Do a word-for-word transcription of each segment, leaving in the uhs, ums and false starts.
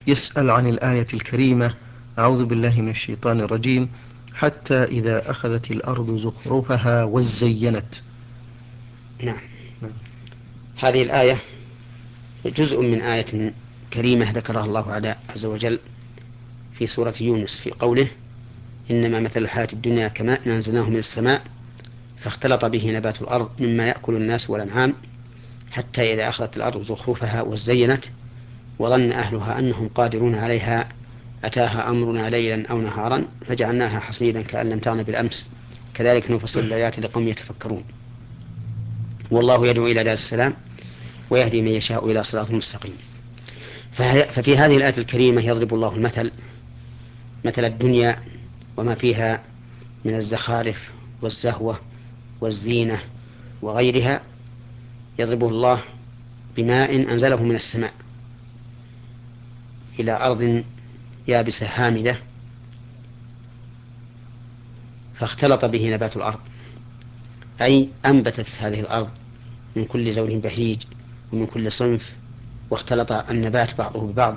يسأل عن الآية الكريمة: أعوذ بالله من الشيطان الرجيم، حتى إذا أخذت الأرض زخرفها وزينت. نعم. هذه الآية جزء من آية كريمة ذكرها الله عز وجل في سورة يونس في قوله: إنما مثل الحياة الدنيا كماء أنزلناه من السماء فاختلط به نبات الأرض مما يأكل الناس والأنعام حتى إذا أخذت الأرض زخرفها وزينت وظن أهلها أنهم قادرون عليها أتاها أمرنا ليلا أو نهارا فجعلناها حصيدا كأن لم تغن بالأمس كذلك نفصل الآيات لقوم يتفكرون. والله يدعو إلى دار السلام ويهدي من يشاء إلى صراط مستقيم. ففي هذه الآية الكريمة يضرب الله المثل، مثل الدنيا وما فيها من الزخارف والزهوة والزينة وغيرها، يضربه الله بماء أنزله من السماء إلى أرض يابسة هامدة فاختلط به نبات الأرض، أي أنبتت هذه الأرض من كل زوج بهيج ومن كل صنف، واختلط النبات بعضه ببعض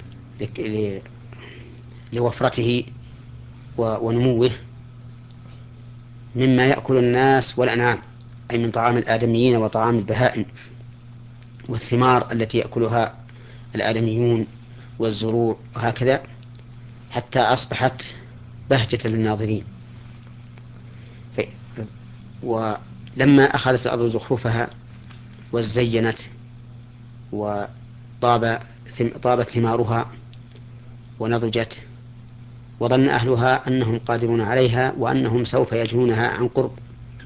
لوفرته ونموه مما يأكل الناس والأنعام، أي من طعام الآدميين وطعام البهائم والثمار التي يأكلها الآدميون والزروع وهكذا، حتى أصبحت بهجة للناظرين. ولما أخذت الأرض زخرفها وزينت وطاب طابت ثمارها ونضجت وظن أهلها أنهم قادرون عليها وأنهم سوف يجنونها عن قرب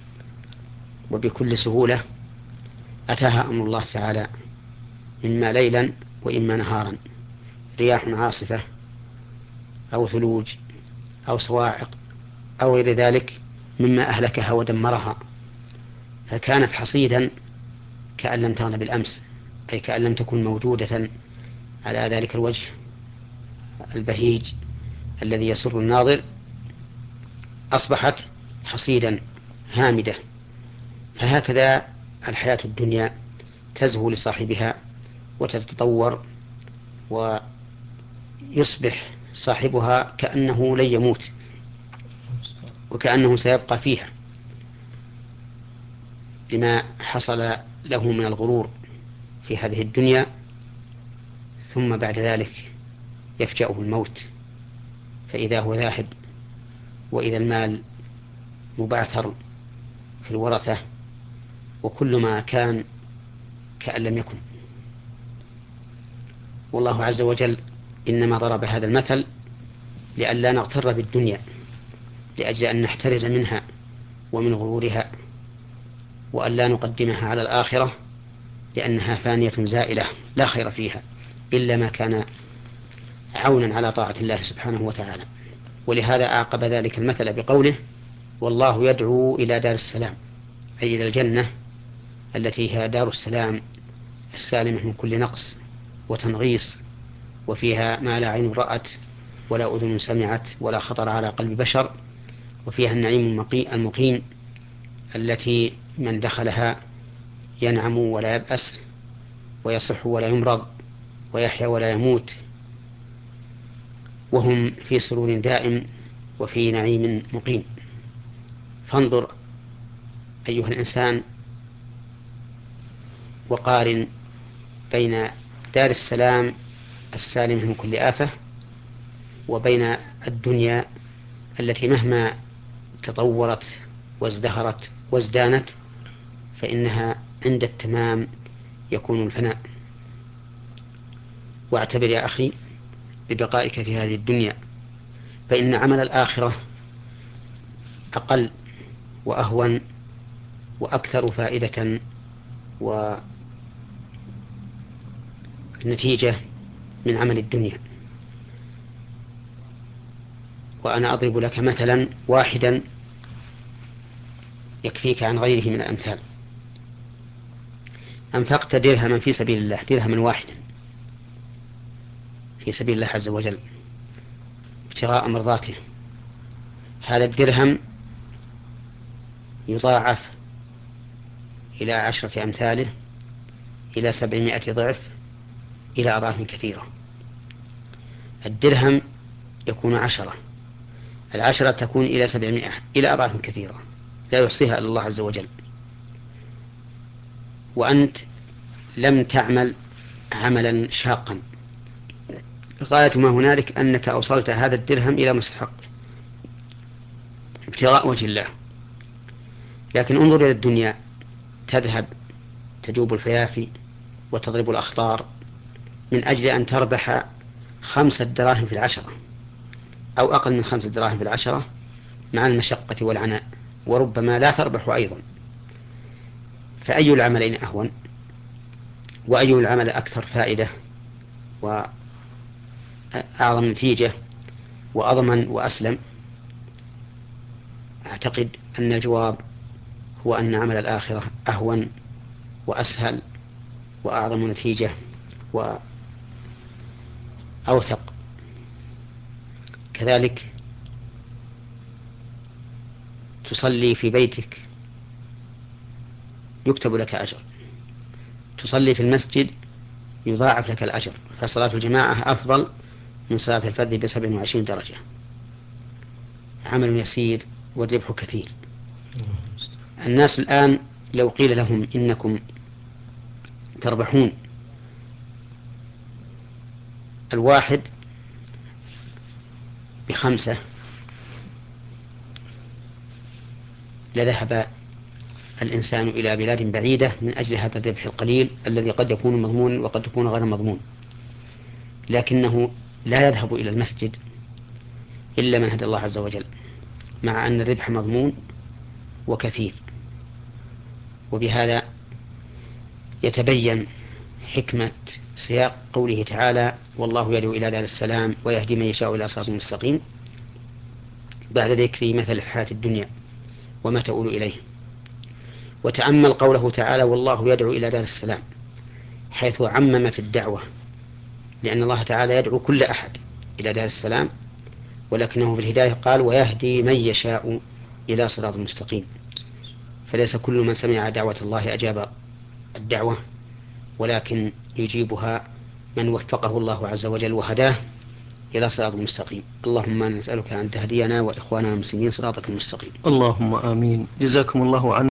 وبكل سهولة، أتاها أمر الله تعالى إما ليلا وإما نهارا، رياح عاصفة أو ثلوج أو صواعق أو غير ذلك مما أهلكها ودمرها، فكانت حصيدا كأن لم تغن بالأمس، أي كأن لم تكن موجودة على ذلك الوجه البهيج الذي يسر الناظر، أصبحت حصيدا هامدة. فهكذا الحياة الدنيا تزهو لصاحبها وتتطور ويصبح صاحبها كأنه لن يموت وكأنه سيبقى فيها لما حصل له من الغرور في هذه الدنيا، ثم بعد ذلك يفجأه الموت فإذا هو ذاهب، وإذا المال مبعثر في الورثة وكل ما كان كأن لم يكن. والله عز وجل إنما ضرب هذا المثل لئلا نغتر بالدنيا، لأجل أن نحترز منها ومن غرورها، وأن لا نقدمها على الآخرة لأنها فانية زائلة لا خير فيها إلا ما كان عونا على طاعة الله سبحانه وتعالى. ولهذا أعقب ذلك المثل بقوله: والله يدعو إلى دار السلام، أي إلى الجنة التي هي دار السلام السالمة من كل نقص وتنغيص، وفيها ما لا عين رأت ولا أذن سمعت ولا خطر على قلب بشر، وفيها النعيم المقيم التي من دخلها ينعم ولا يبأس ويصح ولا يمرض ويحيا ولا يموت، وهم في سرور دائم وفي نعيم مقيم. فانظر أيها الإنسان وقارن بين دار السلام السالمة من كل آفة وبين الدنيا التي مهما تطورت وازدهرت وازدانت فإنها عند التمام يكون الفناء. واعتبر يا أخي ببقائك في هذه الدنيا، فإن عمل الآخرة أقل وأهون وأكثر فائدة ونتيجة من عمل الدنيا. وأنا أضرب لك مثلا واحدا يكفيك عن غيره من الأمثال. أنفقت درهما في سبيل الله، درهما واحدا في سبيل الله عز وجل ابتغاء مرضاته، هذا الدرهم يضاعف إلى عشرة أمثاله إلى سبعمائة ضعف إلى أضعاف كثيرة. الدرهم يكون عشرة، العشرة تكون إلى سبعمائة، إلى أضعاف كثيرة لا يحصيها إلا الله عز وجل، وأنت لم تعمل عملا شاقا، غاية ما هنالك أنك أوصلت هذا الدرهم إلى مستحق ابتغاء وجه الله. لكن انظر إلى الدنيا، تذهب تجوب الفيافي وتضرب الأخطار من أجل أن تربح خمسة دراهم في العشرة أو أقل من خمسة دراهم في العشرة مع المشقة والعناء، وربما لا تربح أيضا. فأي العملين أهون؟ وأي العمل أكثر فائدة وأعظم نتيجة وأضمن وأسلم؟ أعتقد أن الجواب هو أن عمل الآخرة أهون وأسهل وأعظم نتيجة وأوثق. كذلك تصلي في بيتك يكتب لك أجر، تصلي في المسجد يضاعف لك الأجر، فصلاة الجماعة أفضل من صلاة الفرد بسبع وعشرين درجة. عمل يسير والربح كثير. الناس الآن لو قيل لهم إنكم تربحون الواحد بخمسة لذهب الإنسان إلى بلاد بعيدة من أجل هذا الربح القليل الذي قد يكون مضمون وقد يكون غير مضمون. لكنه لا يذهب إلى المسجد إلا من هدى الله عز وجل، مع أن الربح مضمون وكثير. وبهذا يتبين حكمة سياق قوله تعالى: والله يدعو إلى دار السلام ويهدي من يشاء إلى صراط مستقيم، بعد ذكر مثل الحياة الدنيا وما تؤول إليه. وتأمل قوله تعالى: والله يدعو إلى دار السلام، حيث عمم في الدعوة، لأن الله تعالى يدعو كل أحد إلى دار السلام، ولكنه في الهداية قال: ويهدي من يشاء إلى صراط مستقيم. فليس كل من سمع دعوة الله أجاب الدعوة، ولكن يجيبها من وفقه الله عز وجل وهداه إلى صراط مستقيم. اللهم نسألك أن تهدينا وإخواننا المسلمين صراطك المستقيم. اللهم آمين. جزاكم الله عنا